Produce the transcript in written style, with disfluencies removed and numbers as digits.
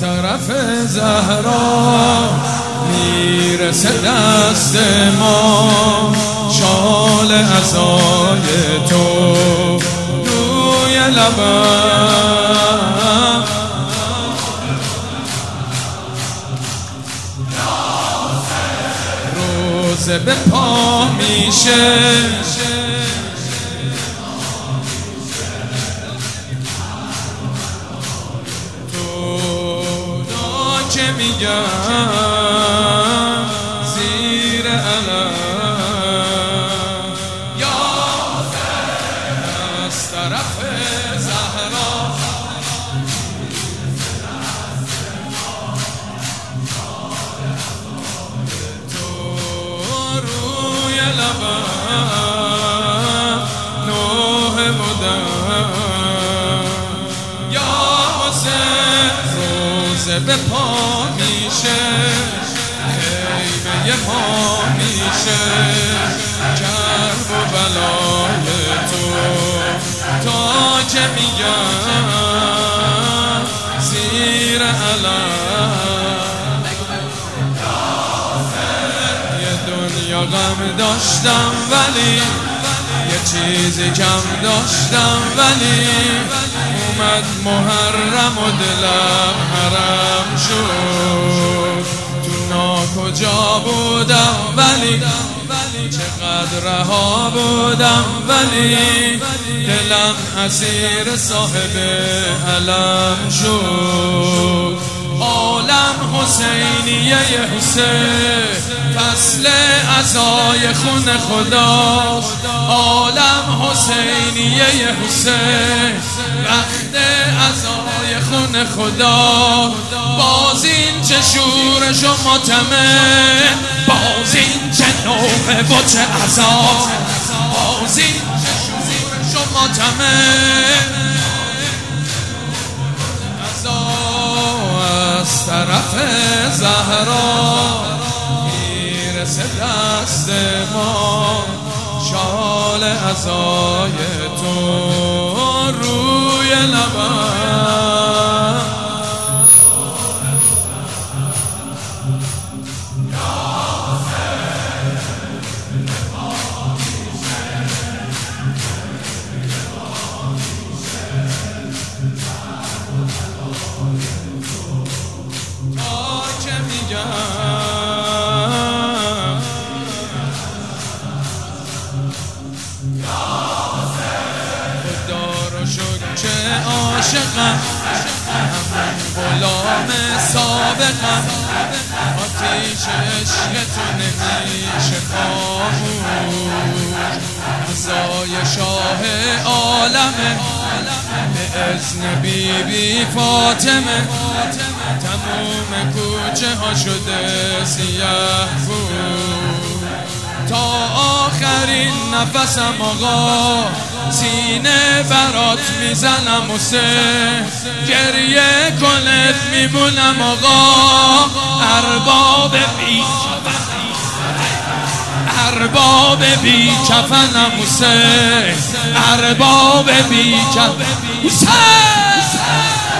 طرف زهرا میرسه دست ما، شال عزای تو روی لبم، روزه به پا میشه که میگم زیر علم یا از طرف زهرا تو روی لبم نوح بودم یا حسین، روزه به پا میشه خیمه ما میشه، کرب و بلای تو تا که میگم زیر علم. یه دنیا غم داشتم ولی یه چیزی کم داشتم، ولی اومد محرم و دلم حرم شد. تو ناکجا بودم ولی چقدر رها بودم، ولی دلم اسیر صاحب علم شد. عالم حسینیه حسین فصل عزای خون خداست، عالم حسینیه حسین وقت عزای خون خدا. باز این چه شورش و ماتمه، باز این چه نوحه و چه عذاب، باز این چه شورش و ماتمه، از طرف زهرا میرسه دست ما، شال عزای تو روی لبم. چه عاشقم همون غلام سابقم، آتیش عشق تو نمیشه خاموش. عزای شاه عالمه به اذن بیبی فاطمه، تموم کوچه ها شده سیاه بود. تا آخرین نفسم آقا سینه برات میزنم حسین، گریه کنت میمونم آقا. ارباب بی ارباب بی کفنم حسین، ارباب بی کفن حسین.